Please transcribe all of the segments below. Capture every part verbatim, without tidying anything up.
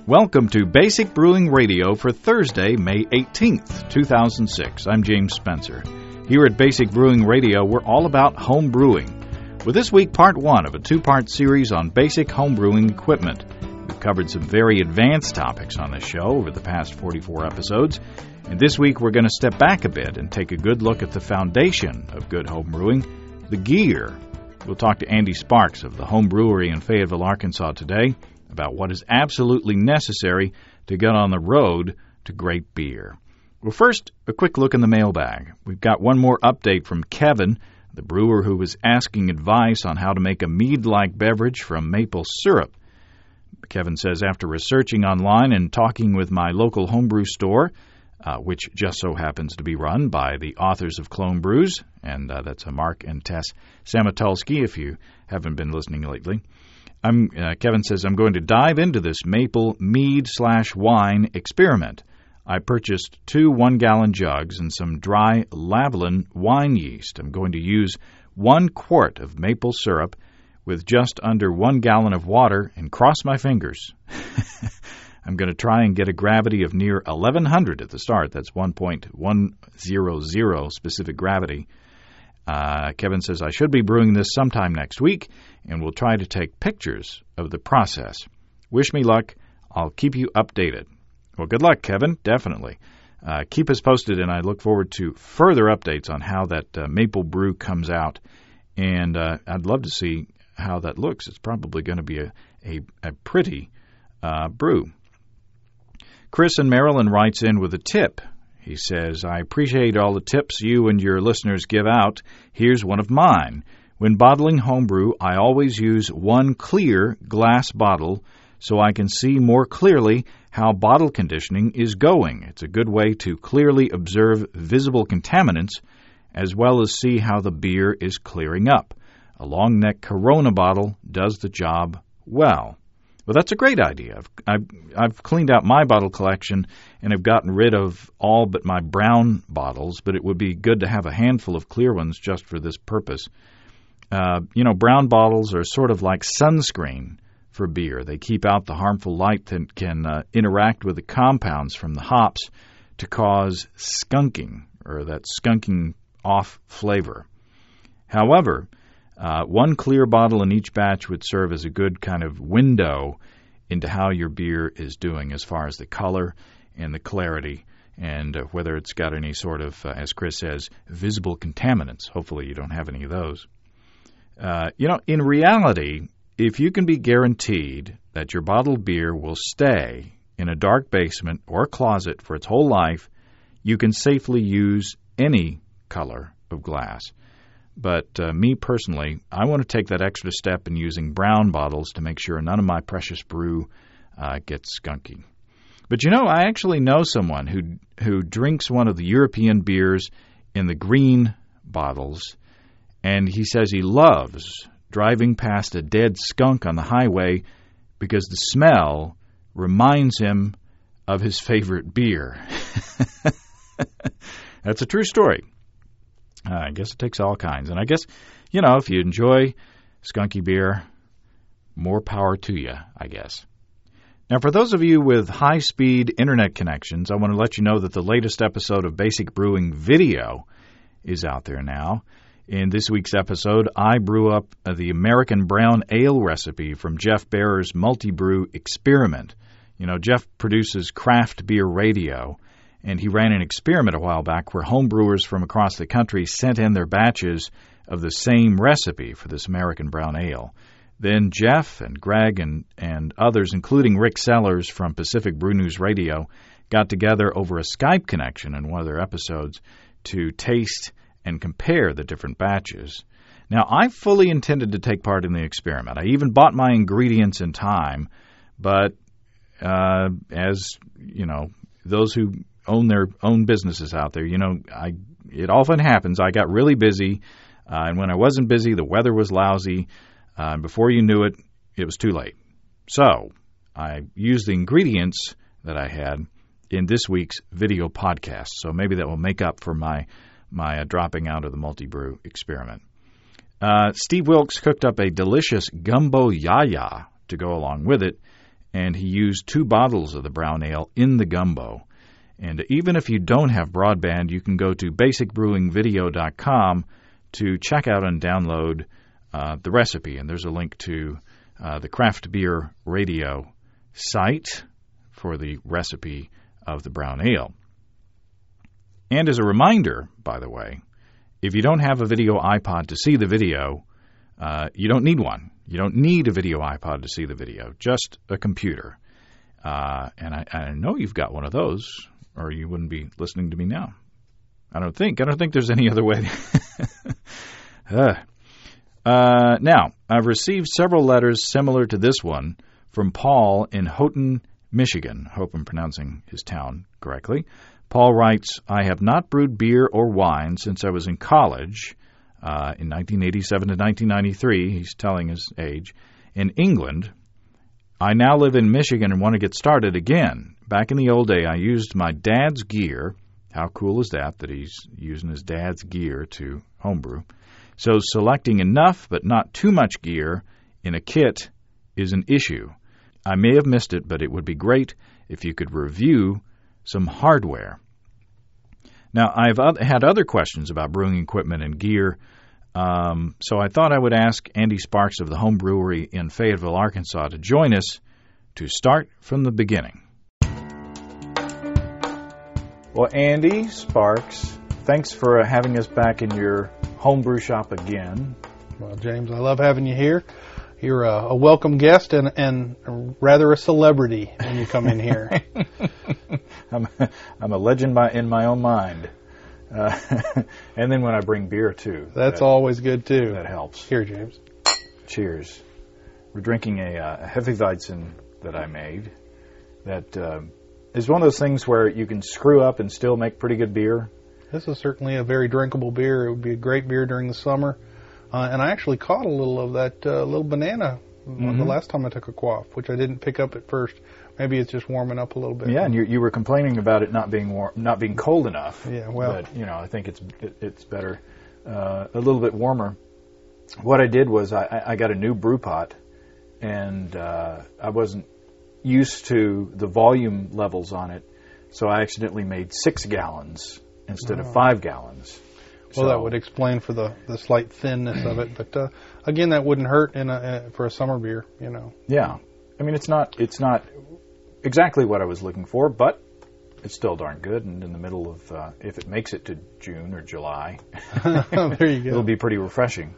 Welcome to Basic Brewing Radio for Thursday, May eighteenth, two thousand six. I'm James Spencer. Here at Basic Brewing Radio, we're all about home brewing. With this week, part one of a two-part series on basic home brewing equipment. We've covered some very advanced topics on this show over the past forty-four episodes. And this week, we're going to step back a bit and take a good look at the foundation of good home brewing, the gear. We'll talk to Andy Sparks of the Home Brewery in Fayetteville, Arkansas today about what is absolutely necessary to get on the road to great beer. Well, first, a quick look in the mailbag. We've got one more update from Kevin, the brewer who was asking advice on how to make a mead-like beverage from maple syrup. Kevin says, after researching online and talking with my local homebrew store, uh, which just so happens to be run by the authors of Clone Brews, and uh, that's Mark and Tess Samatulski, if you haven't been listening lately, I'm, uh, Kevin says, I'm going to dive into this maple mead slash wine experiment. I purchased two one-gallon jugs and some dry Lalvin wine yeast. I'm going to use one quart of maple syrup with just under one gallon of water and cross my fingers. I'm going to try and get a gravity of near eleven hundred at the start. That's one point one zero zero specific gravity. Uh, Kevin says, I should be brewing this sometime next week, and we'll try to take pictures of the process. Wish me luck. I'll keep you updated. Well, good luck, Kevin. Definitely. Uh, keep us posted, and I look forward to further updates on how that uh, maple brew comes out. And uh, I'd love to see how that looks. It's probably going to be a, a, a pretty uh, brew. Chris in Maryland writes in with a tip. He says, I appreciate all the tips you and your listeners give out. Here's one of mine. When bottling homebrew, I always use one clear glass bottle so I can see more clearly how bottle conditioning is going. It's a good way to clearly observe visible contaminants as well as see how the beer is clearing up. A long-neck Corona bottle does the job well. Well, that's a great idea. I've, I've, I've cleaned out my bottle collection and have gotten rid of all but my brown bottles, but it would be good to have a handful of clear ones just for this purpose. Uh, you know, brown bottles are sort of like sunscreen for beer. They keep out the harmful light that can uh, interact with the compounds from the hops to cause skunking, or that skunking off flavor. However, Uh, one clear bottle in each batch would serve as a good kind of window into how your beer is doing as far as the color and the clarity and uh, whether it's got any sort of, uh, as Chris says, visible contaminants. Hopefully you don't have any of those. Uh, you know, in reality, if you can be guaranteed that your bottled beer will stay in a dark basement or closet for its whole life, you can safely use any color of glass. But uh, me personally, I want to take that extra step in using brown bottles to make sure none of my precious brew uh, gets skunky. But you know, I actually know someone who who drinks one of the European beers in the green bottles, and he says he loves driving past a dead skunk on the highway because the smell reminds him of his favorite beer. That's a true story. Uh, I guess it takes all kinds. And I guess, you know, if you enjoy skunky beer, more power to you, I guess. Now, for those of you with high-speed internet connections, I want to let you know that the latest episode of Basic Brewing Video is out there now. In this week's episode, I brew up uh, the American Brown Ale recipe from Jeff Bearer's multi-brew experiment. You know, Jeff produces craft beer radio, and he ran an experiment a while back where homebrewers from across the country sent in their batches of the same recipe for this American Brown Ale. Then Jeff and Greg and, and others, including Rick Sellers from Pacific Brew News Radio, got together over a Skype connection in one of their episodes to taste and compare the different batches. Now, I fully intended to take part in the experiment. I even bought my ingredients in time, but uh, as, you know, those who own their own businesses out there, you know, I it often happens. I got really busy, uh, and when I wasn't busy, the weather was lousy, uh, and before you knew it, it was too late. So I used the ingredients that I had in this week's video podcast, so maybe that will make up for my, my uh, dropping out of the multi-brew experiment. Uh, Steve Wilkes cooked up a delicious gumbo yaya to go along with it, and he used two bottles of the brown ale in the gumbo. And even if you don't have broadband, you can go to basic brewing video dot com to check out and download uh, the recipe. And there's a link to uh, the Craft Beer Radio site for the recipe of the brown ale. And as a reminder, by the way, if you don't have a video iPod to see the video, uh, you don't need one. You don't need a video iPod to see the video, just a computer. Uh, and I, I know you've got one of those, or you wouldn't be listening to me now. I don't think. I don't think there's any other way. uh. Uh, now, I've received several letters similar to this one from Paul in Houghton, Michigan. Hope I'm pronouncing his town correctly. Paul writes, I have not brewed beer or wine since I was in college uh, in nineteen eighty-seven to nineteen ninety-three. He's telling his age. In England, I now live in Michigan and want to get started again. Back in the old day, I used my dad's gear. How cool is that, that he's using his dad's gear to homebrew? So selecting enough but not too much gear in a kit is an issue. I may have missed it, but it would be great if you could review some hardware. Now, I've had other questions about brewing equipment and gear, um, so I thought I would ask Andy Sparks of the Home Brewery in Fayetteville, Arkansas, to join us to start from the beginning. Well, Andy Sparks, thanks for having us back in your homebrew shop again. Well, James, I love having you here. You're a, a welcome guest and, and rather a celebrity when you come in here. I'm, I'm a legend by, in my own mind. Uh, and then when I bring beer, too. That's that, always good, too. That helps. Here, James. Cheers. We're drinking a, uh, a Hefeweizen that I made that uh, is one of those things where you can screw up and still make pretty good beer. This is certainly a very drinkable beer. It would be a great beer during the summer. Uh, and I actually caught a little of that uh, little banana mm-hmm. the last time I took a quaff, which I didn't pick up at first. Maybe it's just warming up a little bit. Yeah, and you, you were complaining about it not being warm, not being cold enough. Yeah, well, but, you know, I think it's it, it's better uh, a little bit warmer. What I did was I, I got a new brew pot, and uh, I wasn't used to the volume levels on it, so I accidentally made six gallons instead oh. of five gallons. Well, so, that would explain for the, the slight thinness of it, but uh, again, that wouldn't hurt in a, uh, for a summer beer, you know. Yeah, I mean it's not it's not exactly what I was looking for, but it's still darn good. And in the middle of uh, if it makes it to June or July, there you go. It'll be pretty refreshing.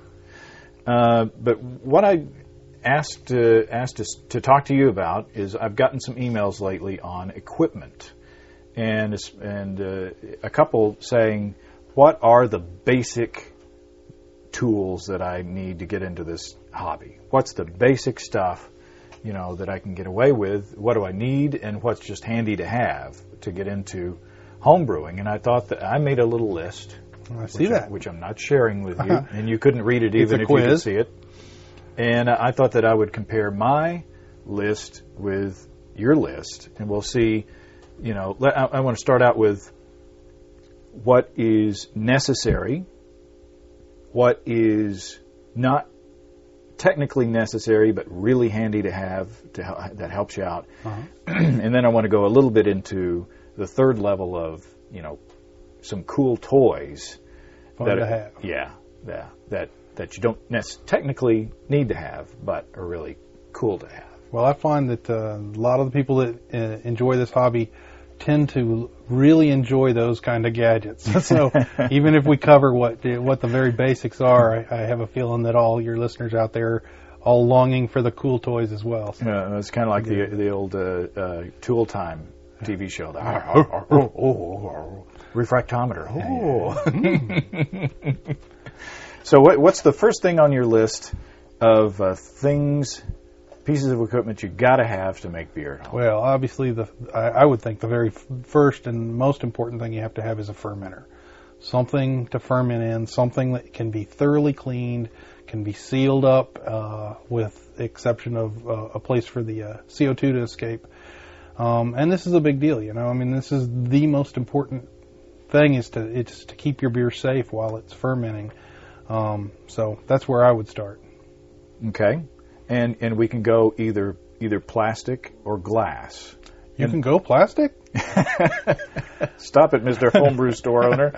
Uh, but what I asked uh, asked to, to talk to you about is I've gotten some emails lately on equipment, and and uh, a couple saying, what are the basic tools that I need to get into this hobby? What's the basic stuff, you know, that I can get away with? What do I need, and what's just handy to have to get into home brewing? And I thought that I made a little list. I see that. I, which I'm not sharing with you, and you couldn't read it even if quiz. you could see it. And I thought that I would compare my list with your list, and we'll see, you know, let, I, I want to start out with what is necessary, what is not technically necessary but really handy to have to help, that helps you out. Uh-huh. And then I want to go a little bit into the third level of, you know, some cool toys Fun that to are, have. yeah, yeah, that that you don't nec- technically need to have but are really cool to have. Well, I find that uh, a lot of the people that uh, enjoy this hobby tend to really enjoy those kind of gadgets. So even if we cover what what the very basics are, I, I have a feeling that all your listeners out there are all longing for the cool toys as well. So. Uh, it's kind of like the the old uh, uh, Tool Time T V show. The refractometer. Oh. So what, what's the first thing on your list of uh, things, pieces of equipment you got to have to make beer at home? Well, obviously, the I, I would think the very f- first and most important thing you have to have is a fermenter. Something to ferment in, something that can be thoroughly cleaned, can be sealed up uh, with the exception of uh, a place for the uh, C O two to escape. Um, and this is a big deal, you know. I mean, this is the most important thing is to it's to keep your beer safe while it's fermenting. Um, so that's where I would start. Okay. And and we can go either either plastic or glass. You and can go plastic? Stop it, Mister Homebrew store owner.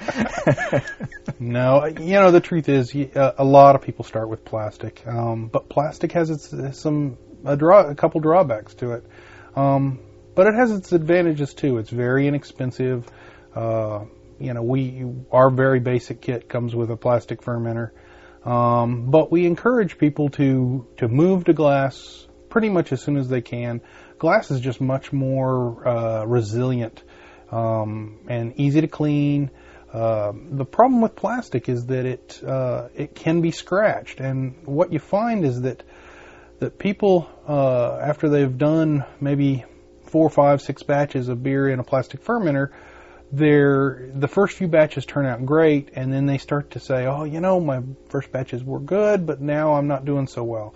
No, you know, the truth is a lot of people start with plastic, um, but plastic has its some a, draw, a couple drawbacks to it. Um, but it has its advantages too. It's very inexpensive. Uh, you know, we our very basic kit comes with a plastic fermenter, um, but we encourage people to to move to glass pretty much as soon as they can. Glass is just much more uh, resilient um, and easy to clean. Uh, the problem with plastic is that it uh, it can be scratched, and what you find is that that people uh, after they've done maybe four, five, six batches of beer in a plastic fermenter, they're the first few batches turn out great, and then they start to say, "Oh, you know, my first batches were good, but now I'm not doing so well."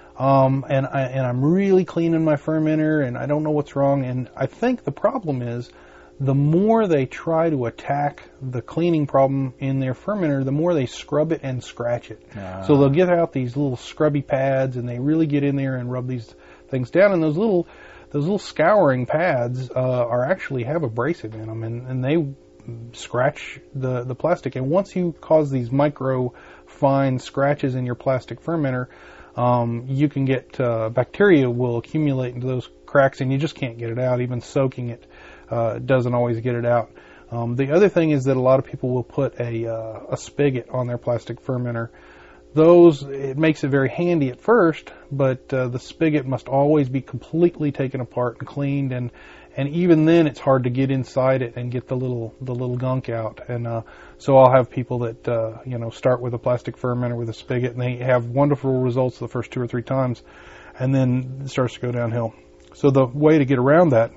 Um, and I and I'm really cleaning my fermenter, and I don't know what's wrong. And I think the problem is, the more they try to attack the cleaning problem in their fermenter, the more they scrub it and scratch it. Uh. So they'll get out these little scrubby pads, and they really get in there and rub these things down. And those little those little scouring pads uh, are actually have abrasive in them, and, and they scratch the the plastic. And once you cause these micro fine scratches in your plastic fermenter, um, you can get uh, bacteria will accumulate into those cracks, and you just can't get it out. Even soaking it Uh, doesn't always get it out. Um, the other thing is that a lot of people will put a uh, a spigot on their plastic fermenter. Those, it makes it very handy at first, but uh, the spigot must always be completely taken apart and cleaned, and and even then it's hard to get inside it and get the little the little gunk out. And uh, so I'll have people that uh, you know start with a plastic fermenter with a spigot, and they have wonderful results the first two or three times, and then it starts to go downhill. So the way to get around that.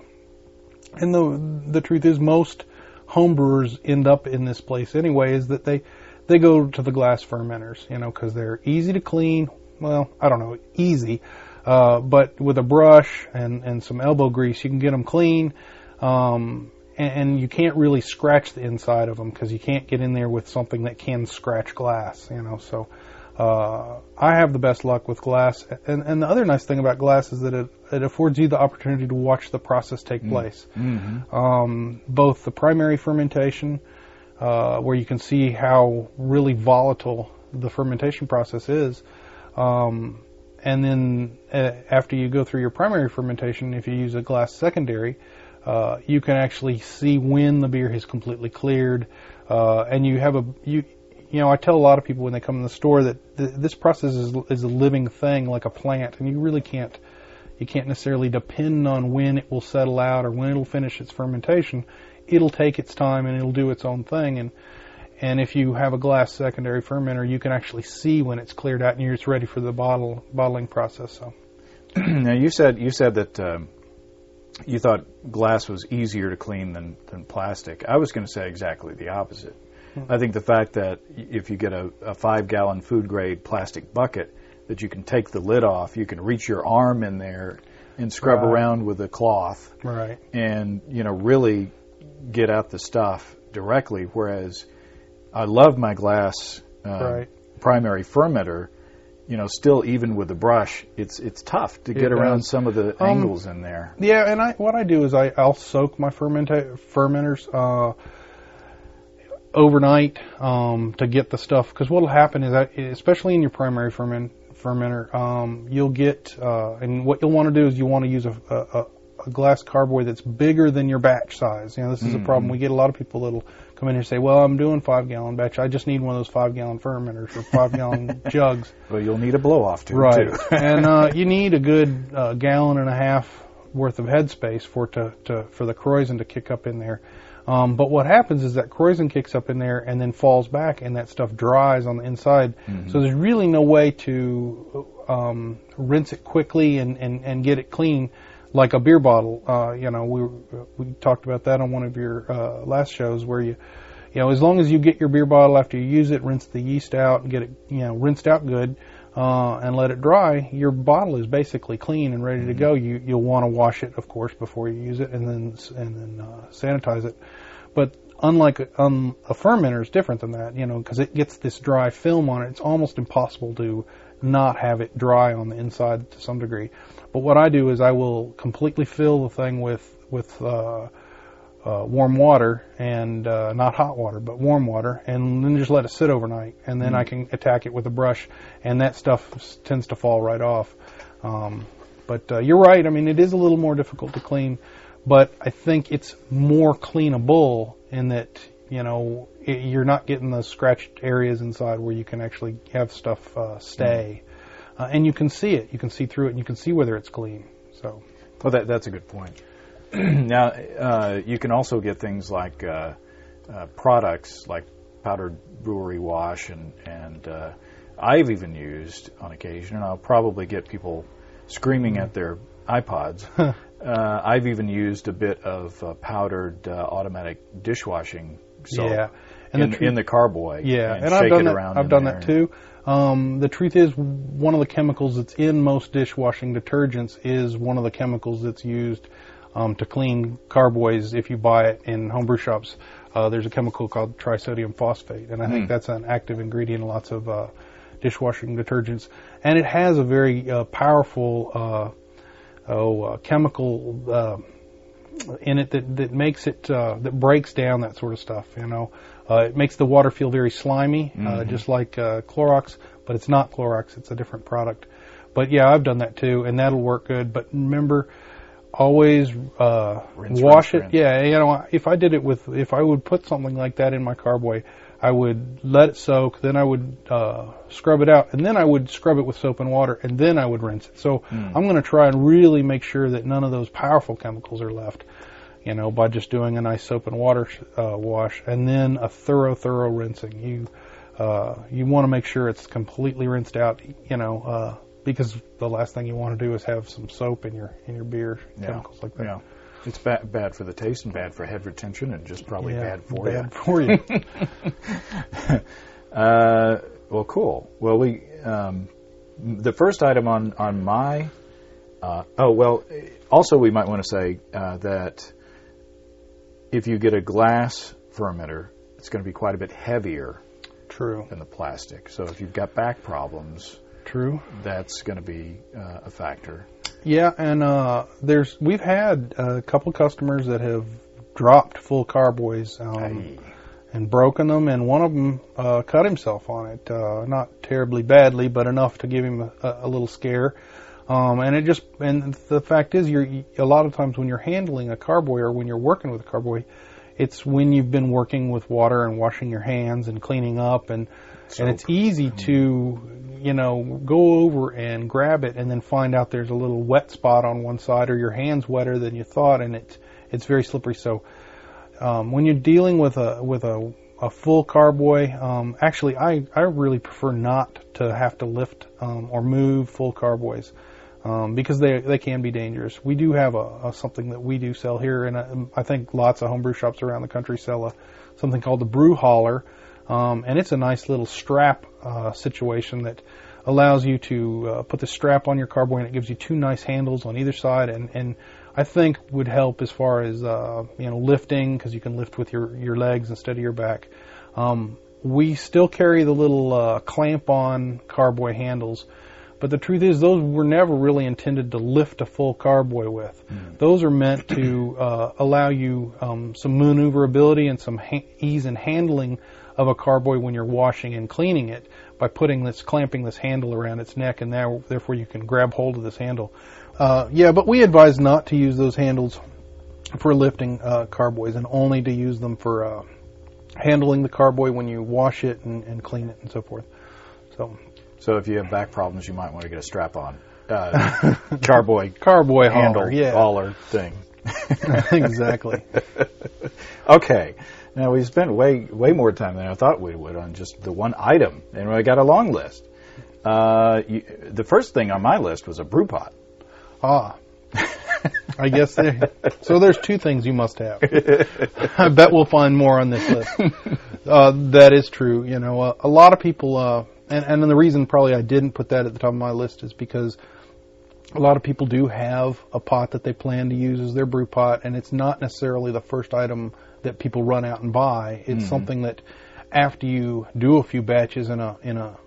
And the the truth is, most homebrewers end up in this place anyway, is that they they go to the glass fermenters, you know, because they're easy to clean. Well, I don't know, easy, uh, but with a brush and, and some elbow grease, you can get them clean, um, and, and you can't really scratch the inside of them because you can't get in there with something that can scratch glass, you know, so... Uh, I have the best luck with glass, and, and the other nice thing about glass is that it, it affords you the opportunity to watch the process take place. Mm-hmm. Um, both the primary fermentation, uh, where you can see how really volatile the fermentation process is, um, and then uh, after you go through your primary fermentation, if you use a glass secondary, uh, you can actually see when the beer has completely cleared, uh, and you have a you. You know, I tell a lot of people when they come in the store that th- this process is, is a living thing, like a plant, and you really can't, you can't necessarily depend on when it will settle out or when it'll finish its fermentation. It'll take its time and it'll do its own thing. And and if you have a glass secondary fermenter, you can actually see when it's cleared out and you're it's ready for the bottle bottling process. So, now you said you said that um, you thought glass was easier to clean than than plastic. I was going to say exactly the opposite. I think the fact that if you get a, a five-gallon food-grade plastic bucket, that you can take the lid off, you can reach your arm in there and scrub right. around with a cloth, right. and you know really get out the stuff directly. Whereas I love my glass uh, right. primary fermenter. You know, still even with the brush, it's it's tough to get it around does. some of the um, angles in there. Yeah, and I what I do is I I'll soak my fermenta- fermenters. Uh, overnight um, to get the stuff, because what will happen is that, especially in your primary ferment, fermenter, um, you'll get, uh, and what you'll want to do is you want to use a, a, a glass carboy that's bigger than your batch size. You know, this is mm-hmm. a problem. We get a lot of people that'll come in here and say, well, I'm doing five gallon batch. I just need one of those five gallon fermenters or five gallon jugs. Well, you'll need a blow off too. Right. too. And uh, you need a good uh, gallon and a half worth of headspace for to, to for the Kreuzen to kick up in there. Um, but what happens is that Kreuzen kicks up in there and then falls back, and that stuff dries on the inside. Mm-hmm. So there's really no way to um, rinse it quickly and, and, and get it clean like a beer bottle. Uh, you know, we we talked about that on one of your uh, last shows, where you, you know, as long as you get your beer bottle after you use it, rinse the yeast out and get it, you know, rinsed out good, uh, and let it dry, your bottle is basically clean and ready mm-hmm. to go. You you'll want to wash it, of course, before you use it, and then and then uh, sanitize it. But unlike a, um, a fermenter is different than that, you know, because it gets this dry film on it. It's almost impossible to not have it dry on the inside to some degree. But what I do is I will completely fill the thing with with uh, uh, warm water, and uh, not hot water, but warm water, and then just let it sit overnight, and then mm. I can attack it with a brush, and that stuff tends to fall right off. Um, but uh, you're right. I mean, it is a little more difficult to clean, but I think it's more cleanable in that, you know, it, you're not getting those scratched areas inside where you can actually have stuff uh, stay. Mm. Uh, and you can see it. You can see through it, and you can see whether it's clean. So, well, that, that's a good point. Now, uh, you can also get things like uh, uh, products like powdered brewery wash, and, and uh, I've even used on occasion, and I'll probably get people screaming mm. at their iPods. uh, I've even used a bit of uh, powdered uh, automatic dishwashing soap yeah. and in, the tr- in the carboy. Yeah, and, and shake I've done it that. around I've done there. that too. Um, the truth is, one of the chemicals that's in most dishwashing detergents is one of the chemicals that's used um, to clean carboys. If you buy it in homebrew shops, uh, there's a chemical called trisodium phosphate, and I mm. think that's an active ingredient in lots of uh, dishwashing detergents. And it has a very uh, powerful uh, oh, uh, chemical uh, in it that, that makes it uh, that breaks down that sort of stuff. You know. Uh, it makes the water feel very slimy, uh, mm-hmm. just like uh, Clorox, but it's not Clorox. It's a different product. But, yeah, I've done that, too, and that'll work good. But remember, always uh, rinse, wash rinse, it. rinse. Yeah, you know, if I did it with, if I would put something like that in my carboy, I would let it soak, then I would uh, scrub it out, and then I would scrub it with soap and water, and then I would rinse it. So mm. I'm going to try and really make sure that none of those powerful chemicals are left. You know, by just doing a nice soap and water uh, wash, and then a thorough, thorough rinsing. You uh, you want to make sure it's completely rinsed out. You know, uh, because the last thing you want to do is have some soap in your in your beer, yeah. chemicals like that. Yeah, it's bad bad for the taste and bad for head retention, and just probably yeah, bad for bad you. for you. uh, well, cool. Well, we um, the first item on on my uh, oh well. Also, we might want to say uh, that. If you get a glass fermenter, it's going to be quite a bit heavier True. than the plastic. So if you've got back problems, True. that's going to be uh, a factor. Yeah, and uh, there's we've had a couple customers that have dropped full carboys um, Aye. and broken them, and one of them uh, cut himself on it. Uh, not terribly badly, but enough to give him a, a little scare. Um, and it just, and the fact is, you're, a lot of times when you're handling a carboy or when you're working with a carboy, it's when you've been working with water and washing your hands and cleaning up, and Soap. and it's easy to, you know, go over and grab it and then find out there's a little wet spot on one side, or your hand's wetter than you thought, and it's it's very slippery. So um, when you're dealing with a with a a full carboy, um, actually, I I really prefer not to have to lift um, or move full carboys. Um, because they they can be dangerous. We do have a, a something that we do sell here, and I, I think lots of homebrew shops around the country sell a something called the brew hauler, um, and it's a nice little strap uh, situation that allows you to uh, put the strap on your carboy, and it gives you two nice handles on either side, and, and I think would help as far as uh, you know lifting, because you can lift with your your legs instead of your back. Um, we still carry the little uh, clamp-on carboy handles. But the truth is, those were never really intended to lift a full carboy with. Mm. Those are meant to uh, allow you um, some maneuverability and some ha- ease in handling of a carboy when you're washing and cleaning it by putting this, clamping this handle around its neck, and now, therefore you can grab hold of this handle. Uh, yeah, but we advise not to use those handles for lifting uh, carboys, and only to use them for uh, handling the carboy when you wash it and, and clean it and so forth. So. So if you have back problems, you might want to get a strap-on uh, carboy carboy handle hauler, yeah. hauler thing. Exactly. Okay. Now we spent way way more time than I thought we would on just the one item, and I got a long list. Uh, you, the first thing on my list was a brew pot. Ah. I guess there. So there's two things you must have. I bet we'll find more on this list. Uh, that is true. You know, uh, a lot of people. Uh, And, and the reason probably I didn't put that at the top of my list is because a lot of people do have a pot that they plan to use as their brew pot, and it's not necessarily the first item that people run out and buy. It's mm-hmm. something that after you do a few batches in a in a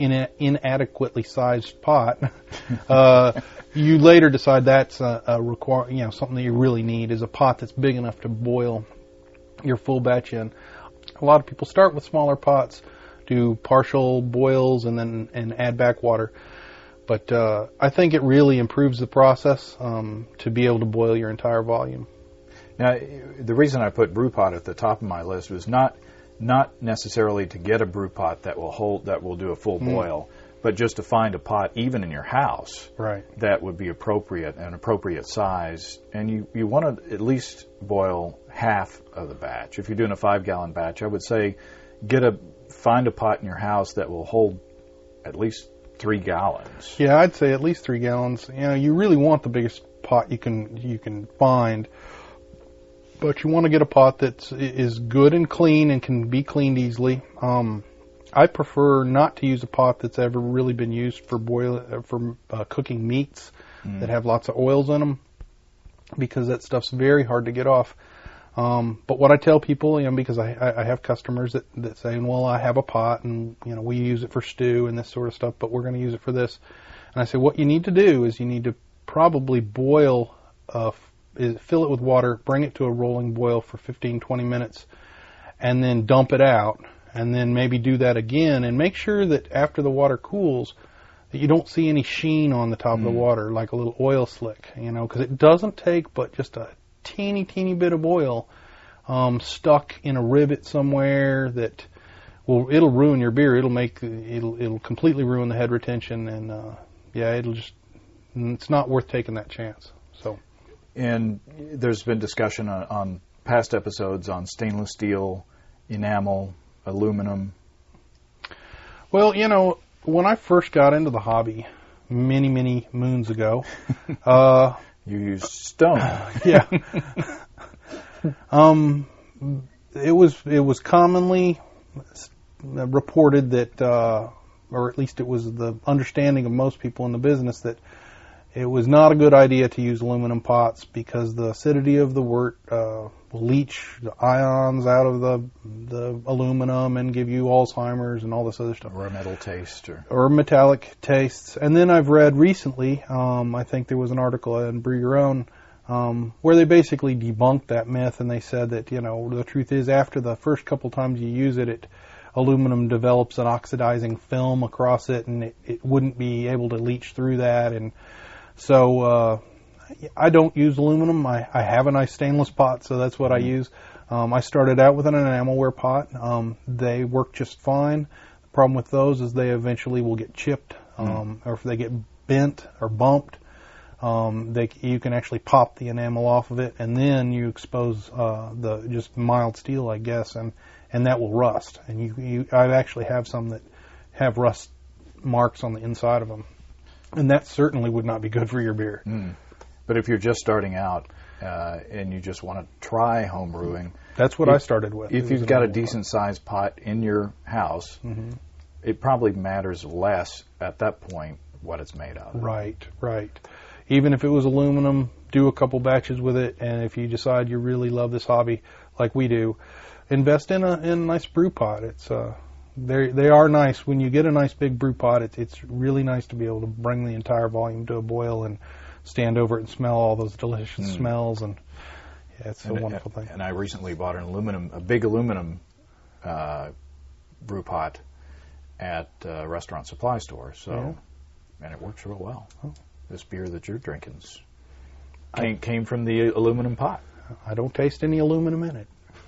in, inadequately sized pot, uh, you later decide that's a, a require, you know, something that you really need is a pot that's big enough to boil your full batch in. A lot of people start with smaller pots, do partial boils, and then and add back water. But uh, I think it really improves the process um, to be able to boil your entire volume. Now, the reason I put brew pot at the top of my list was not not necessarily to get a brew pot that will hold that will do a full mm. boil, but just to find a pot even in your house right. that would be appropriate, an appropriate size, and you, you want to at least boil half of the batch. If you're doing a five gallon batch, I would say get a find a pot in your house that will hold at least three gallons. Yeah, I'd say at least three gallons. You know, you really want the biggest pot you can you can find, but you want to get a pot that is good and clean and can be cleaned easily. Um, I prefer not to use a pot that's ever really been used for boil for uh, cooking meats mm. that have lots of oils in them, because that stuff's very hard to get off. Um, but what I tell people, you know, because I, I have customers that, that say, well, I have a pot and, you know, we use it for stew and this sort of stuff, but we're going to use it for this. And I say, what you need to do is you need to probably boil, uh, is fill it with water, bring it to a rolling boil for fifteen, twenty minutes, and then dump it out. And then maybe do that again, and make sure that after the water cools, that you don't see any sheen on the top mm. of the water, like a little oil slick, you know, because it doesn't take but just a teeny, teeny bit of oil um, stuck in a rivet somewhere that will, it'll ruin your beer. It'll make, it'll, it'll completely ruin the head retention, and uh, yeah, it'll just, it's not worth taking that chance. So, and there's been discussion on, on past episodes on stainless steel, enamel, aluminum. Well, you know, when I first got into the hobby many, many moons ago, uh, you used stone. Yeah. um, it was it was commonly reported that, uh, or at least it was the understanding of most people in the business, that it was not a good idea to use aluminum pots because the acidity of the wort uh, will leach the ions out of the the aluminum and give you Alzheimer's and all this other stuff. Or a metal taste. Or, or metallic tastes. And then I've read recently, um, I think there was an article in Brew Your Own, um, where they basically debunked that myth, and they said that, you know, the truth is after the first couple times you use it, it aluminum develops an oxidizing film across it, and it, it wouldn't be able to leach through that. And so uh, I don't use aluminum. I, I have a nice stainless pot, so that's what mm-hmm. I use. Um, I started out with an enamelware pot. Um, they work just fine. The problem with those is they eventually will get chipped, um, mm. or if they get bent or bumped, um, they you can actually pop the enamel off of it, and then you expose uh, the just mild steel, I guess, and, and that will rust. And you, you I actually have some that have rust marks on the inside of them. And that certainly would not be good for your beer. Mm. But if you're just starting out uh, and you just want to try home brewing, that's what if, I started with. If you've got a decent sized pot in your house, mm-hmm. it probably matters less at that point what it's made of. Right, right. Even if it was aluminum, do a couple batches with it, and if you decide you really love this hobby, like we do, invest in a, in a nice brew pot. It's uh, They they are nice. When you get a nice big brew pot, it's it's really nice to be able to bring the entire volume to a boil and stand over it and smell all those delicious mm. smells, and yeah, it's a and, wonderful thing. And I recently bought an aluminum, a big aluminum uh, brew pot at a restaurant supply store. So, yeah. and it works real well. Oh. This beer that you're drinking came, came from the aluminum pot. I don't taste any aluminum in it.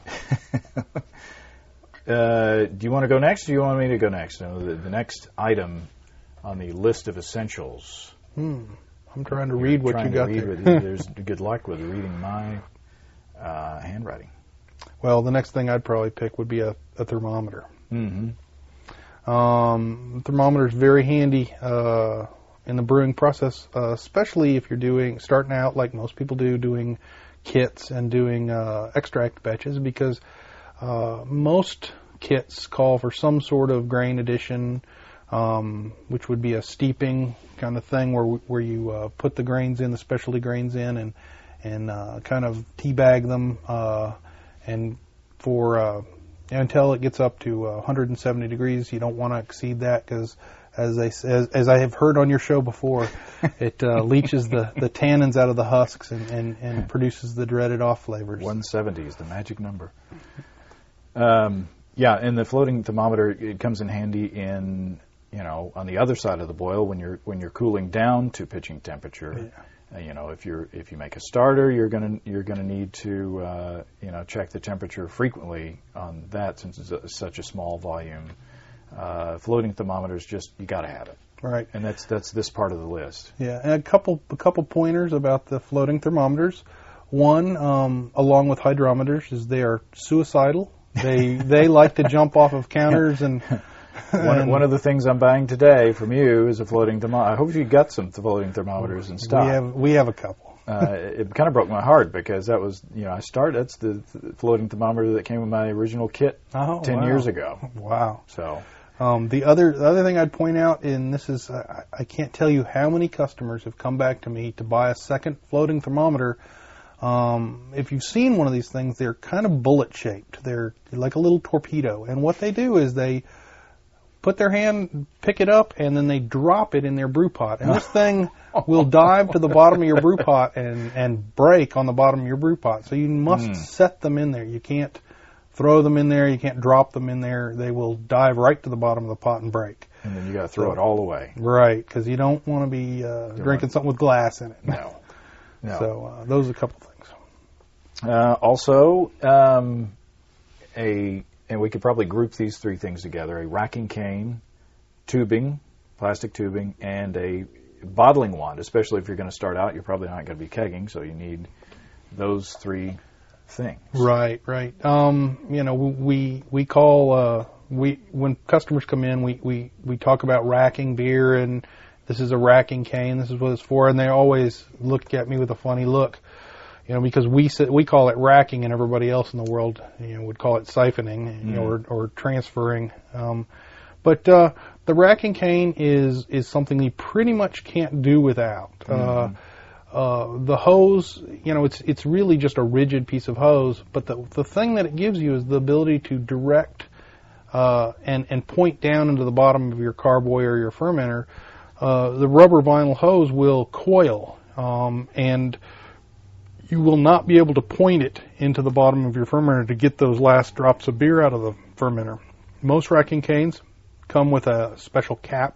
Uh, do you want to go next, or do you want me to go next? No, the, the next item on the list of essentials. Hmm. I'm trying to You're read what you got read there. With, there's good luck with reading my uh, handwriting. Well, the next thing I'd probably pick would be a, a thermometer. Mm-hmm. Um, thermometer is very handy uh, in the brewing process, uh, especially if you're doing starting out like most people do, doing kits and doing uh, extract batches, because Uh, most kits call for some sort of grain addition, um, which would be a steeping kind of thing where where you uh, put the grains in, the specialty grains in, and and uh, kind of teabag them, uh, and for uh, until it gets up to uh, one hundred seventy degrees. You don't want to exceed that because as I as, as I have heard on your show before, it uh, leaches the, the tannins out of the husks and, and, and produces the dreaded off flavors. one seventy is the magic number. Um, yeah, and the floating thermometer, it comes in handy in, you know, on the other side of the boil when you're when you're cooling down to pitching temperature. Yeah. Uh, you know, if you're if you make a starter, you're gonna you're gonna need to uh, you know check the temperature frequently on that since it's a, such a small volume. Uh, floating thermometers, just you got to have it. Right, and that's that's this part of the list. Yeah, and a couple a couple pointers about the floating thermometers. One, um, along with hydrometers, is they are suicidal. They they like to jump off of counters and. One, and one of the things I'm buying today from you is a floating thermometer. I hope you got some floating thermometers in stock. We have we have a couple. uh, it, it kind of broke my heart because that was, you know, I started, that's the, the floating thermometer that came with my original kit oh, ten wow. years ago. Wow. So, um, the other the other thing I'd point out, and this is, I, I can't tell you how many customers have come back to me to buy a second floating thermometer. Um, if you've seen one of these things, they're kind of bullet shaped. They're like a little torpedo, and what they do is they put their hand, pick it up, and then they drop it in their brew pot. And this thing will dive to the bottom of your brew pot and, and break on the bottom of your brew pot. So you must mm. set them in there. You can't throw them in there. You can't drop them in there. They will dive right to the bottom of the pot and break. And then you got to throw so, it all away. Right, because you don't want to be uh, drinking something with glass in it. No. no. So uh, those are a couple things. Uh, also, um, a... and we could probably group these three things together: a racking cane, tubing, plastic tubing, and a bottling wand. Especially if you're going to start out, you're probably not going to be kegging, so you need those three things. Right, right. Um, you know, we we call uh, we when customers come in, we, we, we talk about racking beer, and this is a racking cane. This is what it's for, and they always look at me with a funny look. You know, because we we call it racking, and everybody else in the world, you know, would call it siphoning, mm. you know, or, or transferring. Um, but uh, the racking cane is is something you pretty much can't do without. Mm. Uh, uh, the hose, you know, it's it's really just a rigid piece of hose. But the the thing that it gives you is the ability to direct uh, and and point down into the bottom of your carboy or your fermenter. Uh, the rubber vinyl hose will coil um, and you will not be able to point it into the bottom of your fermenter to get those last drops of beer out of the fermenter. Most racking canes come with a special cap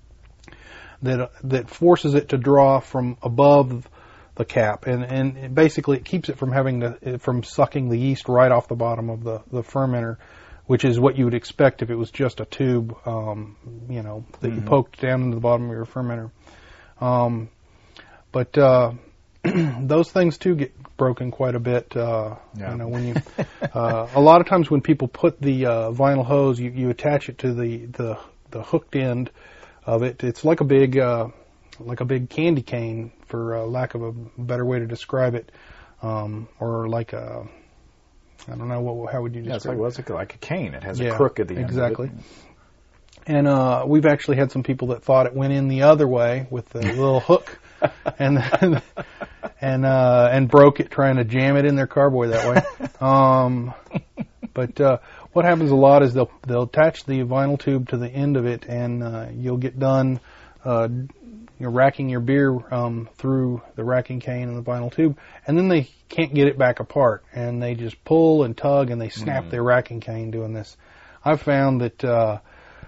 that that forces it to draw from above the cap, and and basically it keeps it from having to from sucking the yeast right off the bottom of the the fermenter, which is what you would expect if it was just a tube, um, you know, that mm-hmm. you poked down into the bottom of your fermenter. Um, but uh, those things too get broken quite a bit. Uh, yeah. You know, when you uh, a lot of times when people put the uh, vinyl hose, you, you attach it to the, the the hooked end of it. It's like a big uh, like a big candy cane, for uh, lack of a better way to describe it, um, or like a I don't know what how would you describe yeah, it's like, it? Well, it's like, like a cane. It has yeah, a crook at the end. Exactly. Of it. And uh, we've actually had some people that thought it went in the other way with the little hook. and and uh, and broke it trying to jam it in their carboy that way. Um, but uh, what happens a lot is they'll they'll attach the vinyl tube to the end of it, and uh, you'll get done uh, you're racking your beer um, through the racking cane and the vinyl tube, and then they can't get it back apart, and they just pull and tug, and they snap mm. their racking cane doing this. I've found that uh,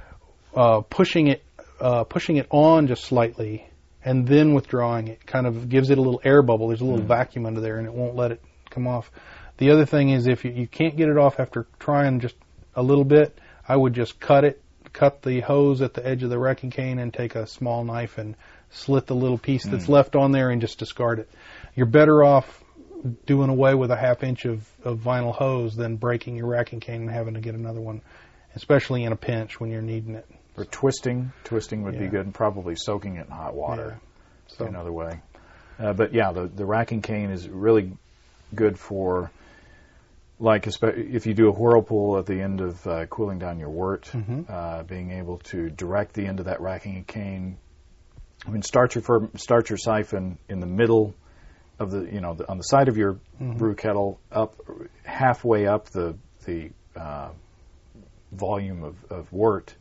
uh, pushing it uh, pushing it on just slightly and then withdrawing it kind of gives it a little air bubble. There's a little mm. vacuum under there, and it won't let it come off. The other thing is if you, you can't get it off after trying just a little bit, I would just cut it, cut the hose at the edge of the racking cane and take a small knife and slit the little piece mm. that's left on there and just discard it. You're better off doing away with a half inch of, of vinyl hose than breaking your racking cane and having to get another one, especially in a pinch when you're needing it. For twisting, twisting would yeah. be good, and probably soaking it in hot water. Yeah. So another way. Uh, but yeah, the the racking cane is really good for, like, if you do a whirlpool at the end of uh, cooling down your wort, mm-hmm. uh, being able to direct the end of that racking cane. I mean, start your fer- start your siphon in the middle of the, you know, the, on the side of your mm-hmm. brew kettle, up halfway up the the uh, volume of, of wort.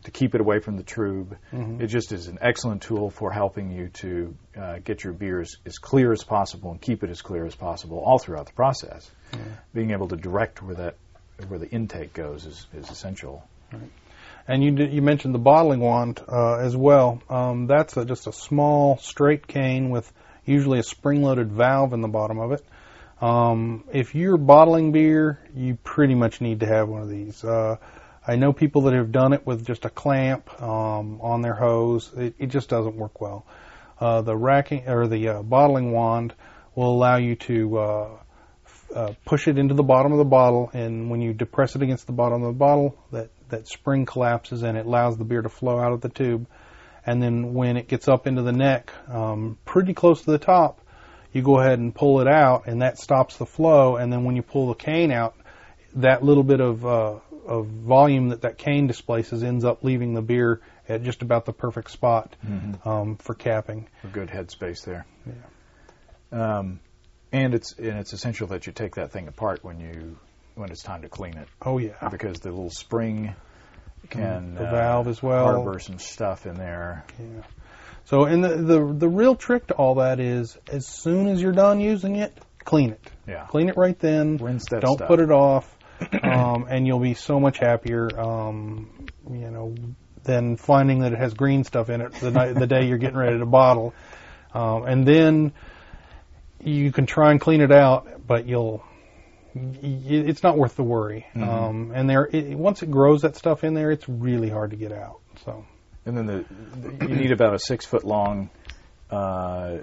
to keep it away from the tube. Mm-hmm. It just is an excellent tool for helping you to uh, get your beers as clear as possible and keep it as clear as possible all throughout the process. Yeah. Being able to direct where that where the intake goes is, is essential. Right. And you did, you mentioned the bottling wand uh, as well. Um, that's a, just a small straight cane with usually a spring-loaded valve in the bottom of it. Um, if you're bottling beer, you pretty much need to have one of these. Uh, I know people that have done it with just a clamp um, on their hose. It, it just doesn't work well. Uh, the racking or the uh, bottling wand will allow you to uh, uh, push it into the bottom of the bottle, and when you depress it against the bottom of the bottle, that, that spring collapses and it allows the beer to flow out of the tube. And then when it gets up into the neck, um, pretty close to the top, you go ahead and pull it out, and that stops the flow. And then when you pull the cane out, that little bit of uh, of volume that that cane displaces ends up leaving the beer at just about the perfect spot mm-hmm. um, for capping. A good headspace there. Yeah. Um, and it's and it's essential that you take that thing apart when you when it's time to clean it. Oh yeah, because the little spring can the uh, valve as well harbor some stuff in there. Yeah. So, and the, the the real trick to all that is, as soon as you're done using it, clean it. Yeah. Clean it right then. Rinse that Don't stuff. put it off, um, and you'll be so much happier. Um, you know, than finding that it has green stuff in it the night, the day you're getting ready to bottle, um, and then you can try and clean it out, but you'll. It's not worth the worry. Mm-hmm. Um, and there, it, once it grows that stuff in there, it's really hard to get out. So. And then the, the you need about a six foot long uh,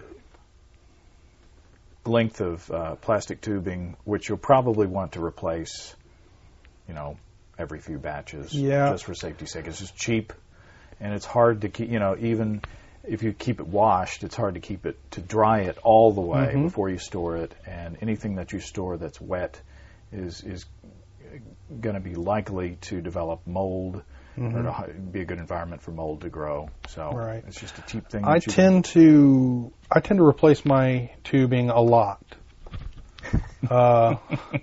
length of uh, plastic tubing, which you'll probably want to replace, you know, every few batches, yeah. just for safety's sake. It's just cheap, and it's hard to keep. You know, even if you keep it washed, it's hard to keep it to dry it all the way mm-hmm. before you store it. And anything that you store that's wet is is going to be likely to develop mold. Mm-hmm. Or to be a good environment for mold to grow. So right. it's just a cheap thing. I tend can... to I tend to replace my tubing a lot, uh,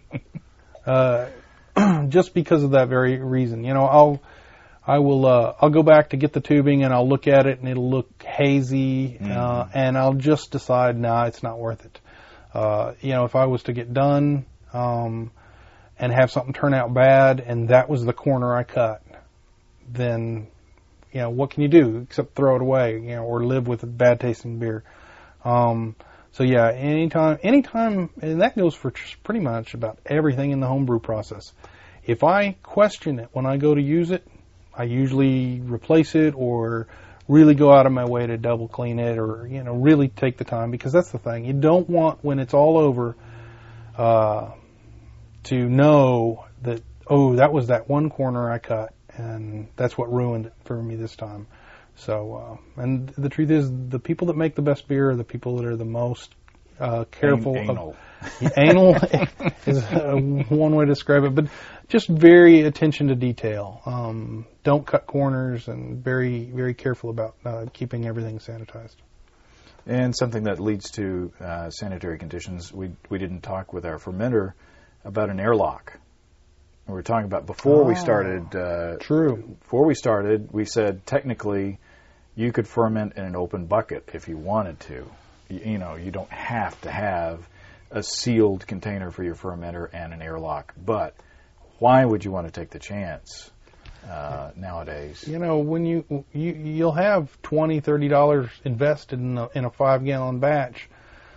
uh, just because of that very reason. You know, I'll I will uh, I'll go back to get the tubing and I'll look at it and it'll look hazy, mm-hmm. uh, and I'll just decide, nah, it's not worth it. Uh, you know, if I was to get done um, and have something turn out bad, and that was the corner I cut, then, you know, what can you do except throw it away, you know, or live with a bad tasting beer. Um, so yeah, anytime, anytime, and that goes for pretty much about everything in the homebrew process. If I question it when I go to use it, I usually replace it or really go out of my way to double clean it, or, you know, really take the time, because that's the thing. You don't want, when it's all over, uh, to know that, oh, that was that one corner I cut. And that's what ruined it for me this time. So, uh, and the truth is, the people that make the best beer are the people that are the most uh, careful. An- anal. Of, anal is uh, one way to describe it, but just very attention to detail. Um, don't cut corners, and very, very careful about uh, keeping everything sanitized. And something that leads to uh, sanitary conditions, we we didn't talk with our fermenter about an airlock. We were talking about before oh, we started. Uh, true. Before we started, we said technically you could ferment in an open bucket if you wanted to. You, you know, you don't have to have a sealed container for your fermenter and an airlock. But why would you want to take the chance uh, nowadays? You know, when you, you you'll have twenty, thirty dollars invested in a, in a five gallon batch,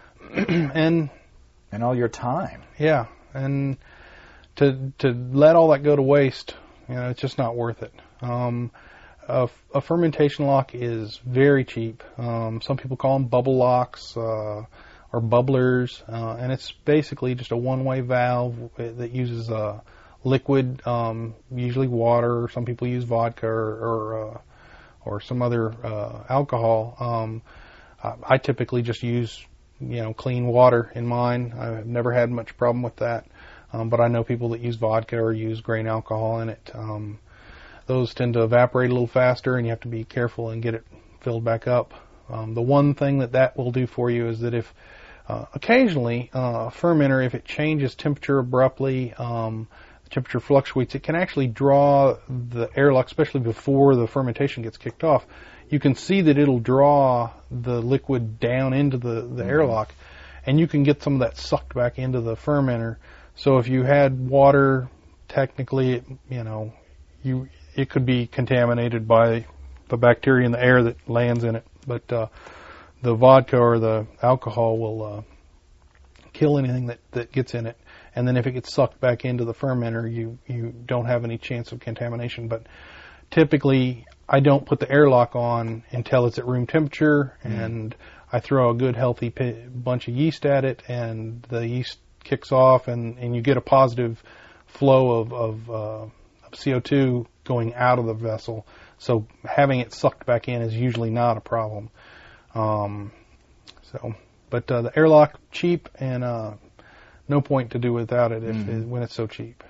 and and all your time. Yeah, and. To to let all that go to waste, you know, it's just not worth it. Um, a, a fermentation lock is very cheap. Um, some people call them bubble locks uh, or bubblers, uh, and it's basically just a one-way valve that uses uh, liquid, um, usually water. Or some people use vodka or or, uh, or some other uh, alcohol. Um, I, I typically just use, you know, clean water in mine. I've never had much problem with that. Um, but I know people that use vodka or use grain alcohol in it. Um, those tend to evaporate a little faster, and you have to be careful and get it filled back up. Um, the one thing that that will do for you is that if uh, occasionally uh, a fermenter, if it changes temperature abruptly, um, temperature fluctuates, it can actually draw the airlock, especially before the fermentation gets kicked off. You can see that it'll draw the liquid down into the, the mm-hmm. airlock, and you can get some of that sucked back into the fermenter. So if you had water, technically, you know, you it could be contaminated by the bacteria in the air that lands in it. But uh, the vodka or the alcohol will uh, kill anything that, that gets in it. And then if it gets sucked back into the fermenter, you, you don't have any chance of contamination. But typically, I don't put the airlock on until it's at room temperature, mm. and I throw a good healthy p- bunch of yeast at it, and the yeast kicks off, and, and you get a positive flow of, of, uh, of C O two going out of the vessel. So having it sucked back in is usually not a problem. Um, so, but uh, the airlock, cheap, and uh, no point to do without it if mm-hmm. it, when it's so cheap.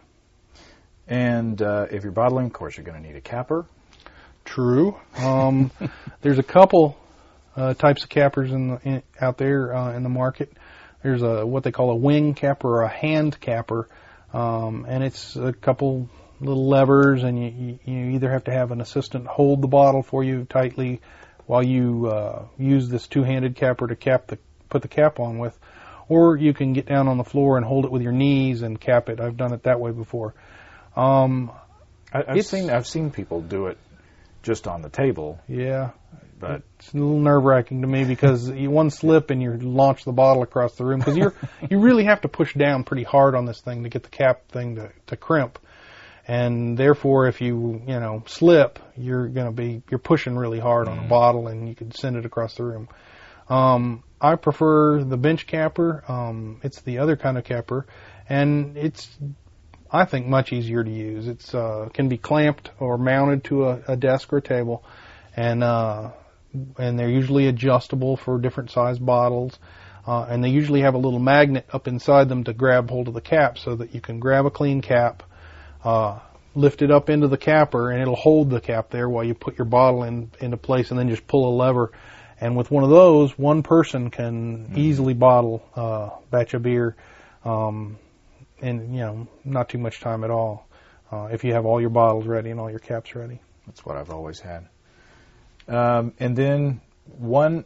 And uh, if you're bottling, of course, you're going to need a capper. True. Um, there's a couple uh, types of cappers in the, in, out there uh, in the market. There's a what they call a wing capper or a hand capper, um, and it's a couple little levers, and you, you either have to have an assistant hold the bottle for you tightly while you uh, use this two-handed capper to cap the put the cap on with, or you can get down on the floor and hold it with your knees and cap it. I've done it that way before. Um, I, I've seen I've seen people do it just on the table. Yeah, but it's a little nerve-wracking to me because you one slip and you launch the bottle across the room because you're you really have to push down pretty hard on this thing to get the cap thing to, to crimp, and therefore if you you know slip, you're going to be you're pushing really hard mm. on a bottle and you could send it across the room. Um, I prefer the bench capper. Um, it's the other kind of capper, and it's I think much easier to use. It's uh, can be clamped or mounted to a, a desk or a table, and uh, and they're usually adjustable for different size bottles, uh, and they usually have a little magnet up inside them to grab hold of the cap so that you can grab a clean cap, uh, lift it up into the capper, and it'll hold the cap there while you put your bottle in into place, and then just pull a lever. And with one of those, one person can mm-hmm. easily bottle a uh, batch of beer. Um, And, you know, not too much time at all uh, if you have all your bottles ready and all your caps ready. That's what I've always had. Um, and then one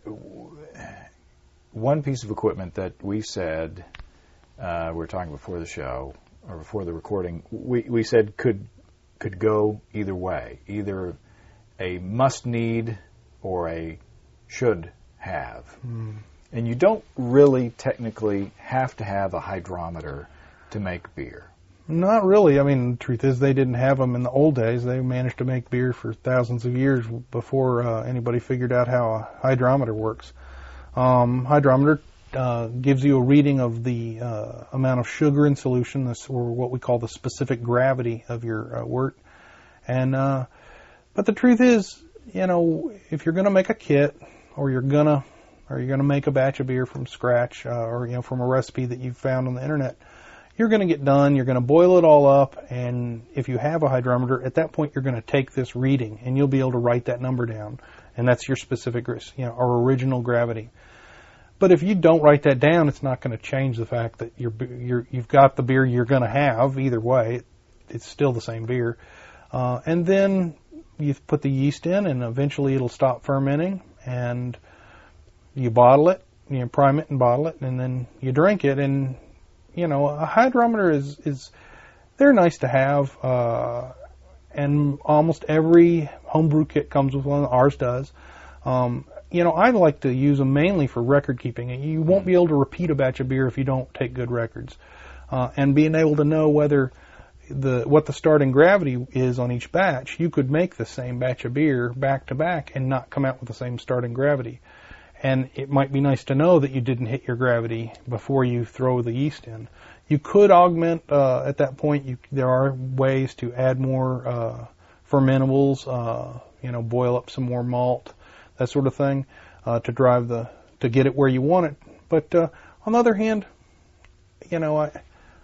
one piece of equipment that we said, uh, we were talking before the show, or before the recording, we, we said could could go either way, either a must-need or a should-have. Mm. And you don't really technically have to have a hydrometer to make beer. Not really. I mean, the truth is they didn't have them in the old days. They managed to make beer for thousands of years before uh, anybody figured out how a hydrometer works. Um, hydrometer uh, gives you a reading of the uh, amount of sugar in solution, this, or what we call the specific gravity of your uh, wort. And uh, but the truth is, you know, if you're going to make a kit, or you're gonna, or you're going to make a batch of beer from scratch, uh, or you know, from a recipe that you've found on the internet, you're going to get done, you're going to boil it all up, and if you have a hydrometer, at that point you're going to take this reading, and you'll be able to write that number down, and that's your specific, you know, or original gravity. But if you don't write that down, it's not going to change the fact that you're, you're, you've got the beer you're going to have either way. It, it's still the same beer. Uh, and then you put the yeast in, and eventually it'll stop fermenting, and you bottle it, you know, prime it and bottle it, and then you drink it, and you know, a hydrometer is, is they're nice to have, uh, and almost every homebrew kit comes with one. Ours does. Um, you know, I like to use them mainly for record keeping. You won't be able to repeat a batch of beer if you don't take good records. Uh, and being able to know whether the what the starting gravity is on each batch, you could make the same batch of beer back to back and not come out with the same starting gravity. And it might be nice to know that you didn't hit your gravity before you throw the yeast in. You could augment uh, at that point. You, there are ways to add more uh, fermentables. Uh, you know, boil up some more malt, that sort of thing, uh, to drive the to get it where you want it. But uh, on the other hand, you know, I,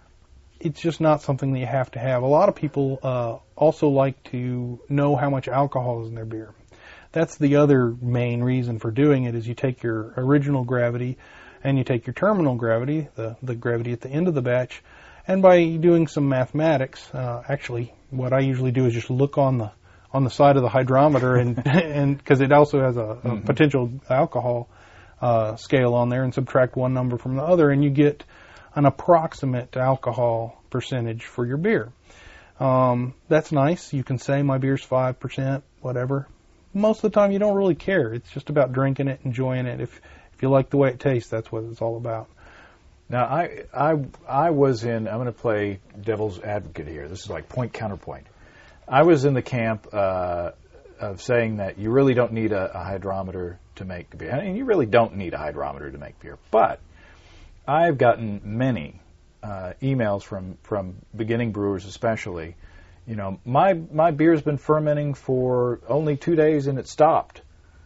it's just not something that you have to have. A lot of people uh, also like to know how much alcohol is in their beer. That's the other main reason for doing it, is you take your original gravity and you take your terminal gravity, the, the gravity at the end of the batch, And by doing some mathematics, uh, actually, what I usually do is just look on the on the side of the hydrometer, and and because it also has a, a mm-hmm. potential alcohol uh, scale on there, and subtract one number from the other, and you get an approximate alcohol percentage for your beer. Um, that's nice. You can say my beer's five percent, whatever. Most of the time, you don't really care. It's just about drinking it, enjoying it. If if you like the way it tastes, that's what it's all about. Now, I I I was in. I'm going to play devil's advocate here. This is like point counterpoint. I was in the camp uh, of saying that you really don't need a, a hydrometer to make beer, and you really don't need a hydrometer to make beer. But I've gotten many uh, emails from from beginning brewers, especially. You know, my my beer's been fermenting for only two days and it stopped.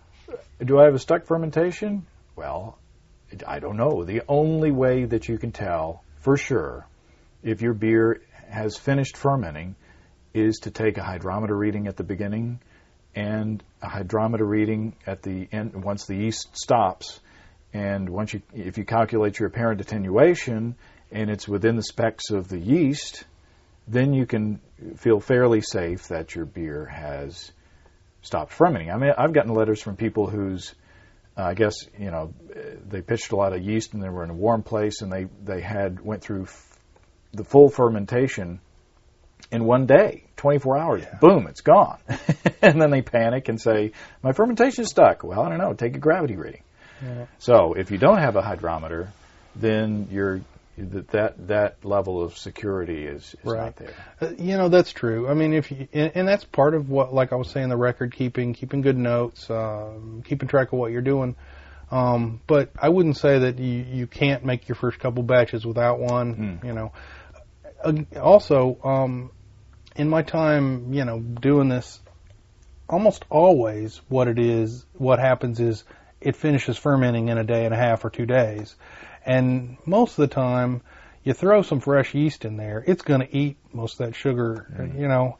Do I have a stuck fermentation? Well, I don't know. The only way that you can tell for sure if your beer has finished fermenting is to take a hydrometer reading at the beginning and a hydrometer reading at the end once the yeast stops. And once you, if you calculate your apparent attenuation and it's within the specs of the yeast, then you can feel fairly safe that your beer has stopped fermenting. I mean, I've gotten letters from people whose, uh, I guess, you know, they pitched a lot of yeast and they were in a warm place and they, they had went through f- the full fermentation in one day, twenty-four hours. Yeah. Boom, it's gone. And then they panic and say, my fermentation's stuck. Well, I don't know, take a gravity reading. Yeah. So if you don't have a hydrometer, then you're that that that level of security is, is right. not there. Uh, you know, that's true. I mean, if you, and, and that's part of what, like I was saying, the record keeping, keeping good notes, um, keeping track of what you're doing. Um, but I wouldn't say that you, you can't make your first couple batches without one. Mm. You know, uh, also um, in my time, you know, doing this, almost always what it is, what happens is it finishes fermenting in a day and a half or two days. And most of the time, you throw some fresh yeast in there, it's going to eat most of that sugar, mm-hmm. you know.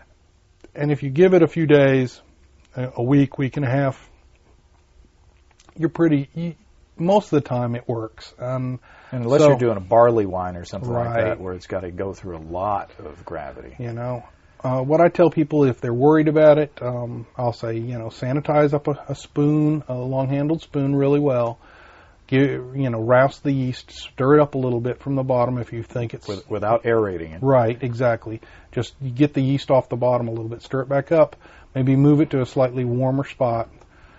And if you give it a few days, a week, week and a half, you're pretty, you, most of the time it works. Um, and unless so, you're doing a barley wine or something right. like that, where it's got to go through a lot of gravity. You know. Uh, what I tell people, if they're worried about it, um, I'll say, you know, sanitize up a, a spoon, a long-handled spoon really well. Give, you know, rouse the yeast, stir it up a little bit from the bottom if you think it's... With, without aerating it. Right, exactly. Just get the yeast off the bottom a little bit, stir it back up, maybe move it to a slightly warmer spot,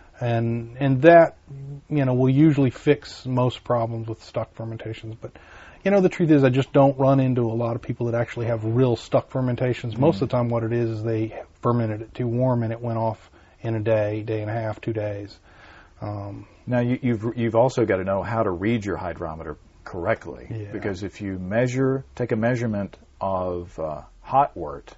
and and that, you know, will usually fix most problems with stuck fermentations. But, you know, the truth is I just don't run into a lot of people that actually have real stuck fermentations. Mm. Most of the time what it is is they fermented it too warm and it went off in a day, day and a half, two days. Um, now you, you've you've also got to know how to read your hydrometer correctly, yeah. because if you measure, take a measurement of uh, hot wort,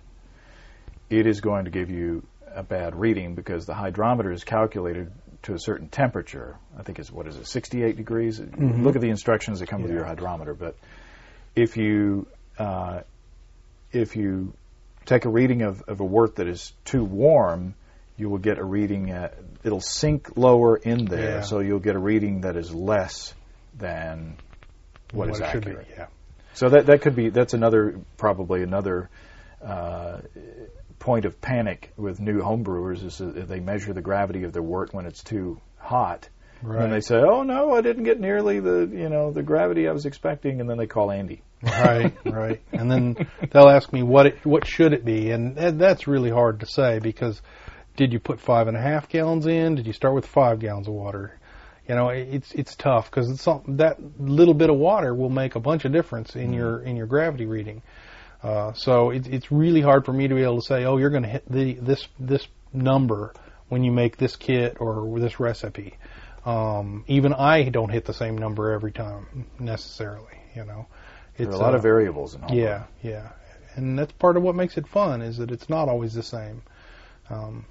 it is going to give you a bad reading because the hydrometer is calculated to a certain temperature. I think it's what is it, sixty-eight degrees. Mm-hmm. Look at the instructions that come yeah. with your hydrometer. But if you uh, if you take a reading of, of a wort that is too warm, you will get a reading at, it'll sink lower in there, yeah. so you'll get a reading that is less than what, what is accurate. Be, yeah. So that that could be, that's another, probably another uh, point of panic with new homebrewers is that they measure the gravity of their wort when it's too hot. Right. And they say, oh no, I didn't get nearly the, you know, the gravity I was expecting, and then they call Andy. Right, right. And then they'll ask me what it, what should it be, and that's really hard to say because did you put five and a half gallons in? Did you start with five gallons of water? You know, it's it's tough because it's some, that little bit of water will make a bunch of difference in mm-hmm. your in your gravity reading. Uh, so it, it's really hard for me to be able to say, oh, you're going to hit the this this number when you make this kit or this recipe. Um, even I don't hit the same number every time necessarily. You know, it's, there are a lot uh, of variables in all Yeah, that. yeah, and that's part of what makes it fun is that it's not always the same. Um,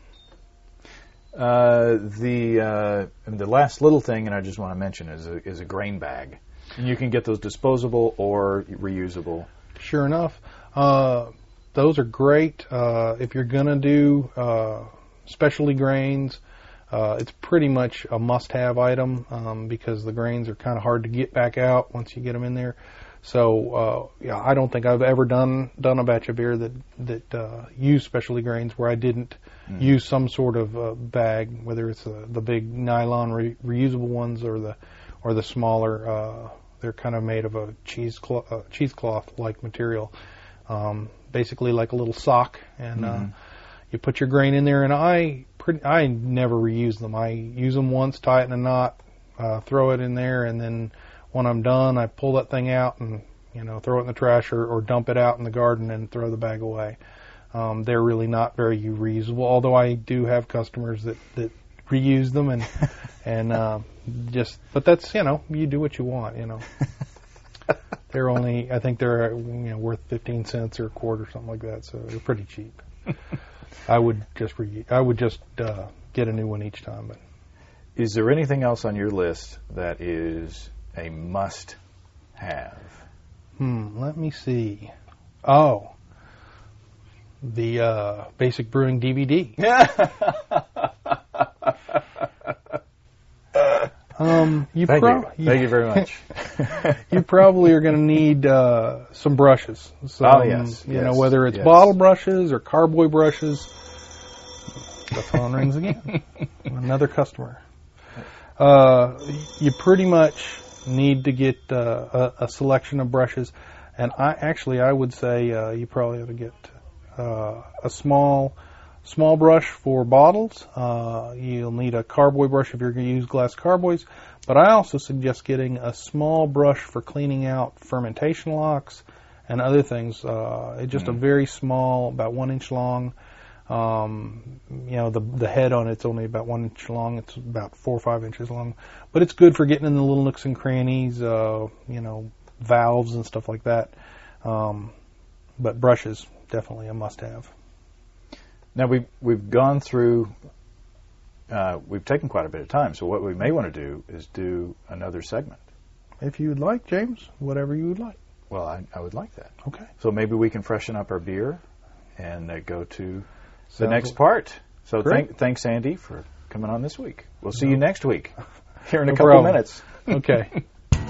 Uh, the uh, the last little thing, and I just want to mention, is a, is a grain bag. And you can get those disposable or reusable. Sure enough. Uh, those are great. Uh, if you're going to do uh, specialty grains, uh, it's pretty much a must-have item um, because the grains are kind of hard to get back out once you get them in there. So, uh, yeah, I don't think I've ever done done a batch of beer that that uh, used specialty grains where I didn't mm. use some sort of uh, bag, whether it's uh, the big nylon re- reusable ones or the or the smaller. Uh, they're kind of made of a cheesecloth uh, cheesecloth like material, um, basically like a little sock, and mm. uh, you put your grain in there. And I pretty, I never reuse them. I use them once, tie it in a knot, uh, throw it in there, and then when I'm done, I pull that thing out and, you know, throw it in the trash or, or dump it out in the garden and throw the bag away. Um, they're really not very reusable, although I do have customers that, that reuse them and, and, uh, just, but that's, you know, you do what you want, you know. They're only, I think they're, you know, worth fifteen cents or a quart or something like that, so they're pretty cheap. I would just, re- I would just, uh, get a new one each time. But is there anything else on your list that is a must-have? Hmm, let me see. Oh, the uh, Basic Brewing D V D. um, you Thank pro- you. Thank you very much. You probably are going to need uh, some brushes. Some, oh, yes. You yes, know, whether it's yes. bottle brushes or carboy brushes. The phone rings again. Another customer. Uh, you pretty much need to get uh, a, a selection of brushes, and I actually I would say uh, you probably ought to get uh, a small small brush for bottles. Uh, you'll need a carboy brush if you're going to use glass carboys, but I also suggest getting a small brush for cleaning out fermentation locks and other things. Uh, it's just mm. a very small, about one inch long. Um, you know, the the head on it's only about one inch long. It's about four or five inches long, but it's good for getting in the little nooks and crannies, uh, you know, valves and stuff like that. Um, but brushes, definitely a must-have. Now, we've, we've gone through, uh, we've taken quite a bit of time, so what we may want to do is do another segment. If you would like, James, whatever you would like. Well, I, I would like that. Okay. So maybe we can freshen up our beer and uh, go to the Sounds next part. So Great. thank, thanks, Andy, for coming on this week. We'll see no. you next week here in no a couple problem. minutes. Okay.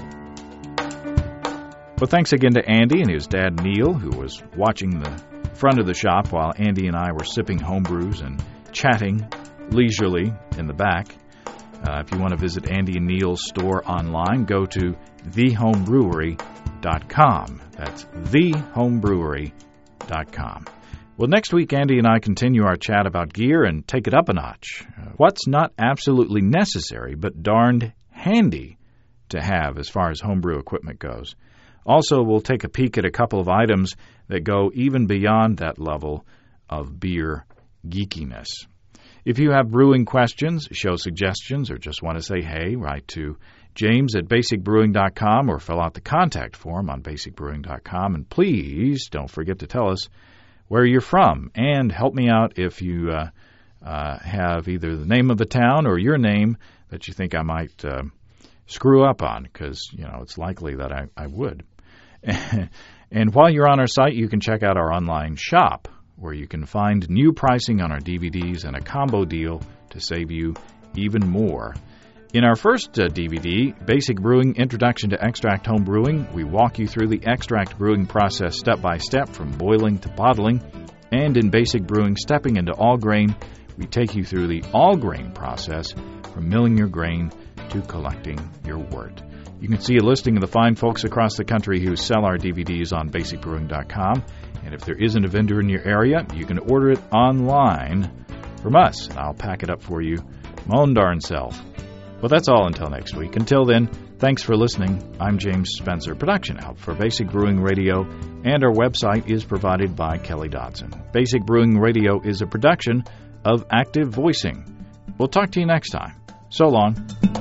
Well, thanks again to Andy and his dad, Neil, who was watching the front of the shop while Andy and I were sipping homebrews and chatting leisurely in the back. Uh, if you want to visit Andy and Neil's store online, go to the home brewery dot com. That's the home brewery dot com. Well, next week, Andy and I continue our chat about gear and take it up a notch. Uh, what's not absolutely necessary, but darned handy to have as far as homebrew equipment goes. Also, we'll take a peek at a couple of items that go even beyond that level of beer geekiness. If you have brewing questions, show suggestions, or just want to say hey, write to James at basic brewing dot com or fill out the contact form on basic brewing dot com. And please don't forget to tell us where you're from, and help me out if you uh, uh, have either the name of the town or your name that you think I might uh, screw up on, because, you know, it's likely that I, I would. And while you're on our site, you can check out our online shop, where you can find new pricing on our D V Ds and a combo deal to save you even more. In our first uh, D V D, Basic Brewing Introduction to Extract Home Brewing, we walk you through the extract brewing process step by step from boiling to bottling. And in Basic Brewing Stepping into All Grain, we take you through the all grain process from milling your grain to collecting your wort. You can see a listing of the fine folks across the country who sell our D V Ds on basic brewing dot com. And if there isn't a vendor in your area, you can order it online from us, and I'll pack it up for you my own darn self. Well, that's all until next week. Until then, thanks for listening. I'm James Spencer. Production help for Basic Brewing Radio, and our website is provided by Kelly Dodson. Basic Brewing Radio is a production of Active Voicing. We'll talk to you next time. So long.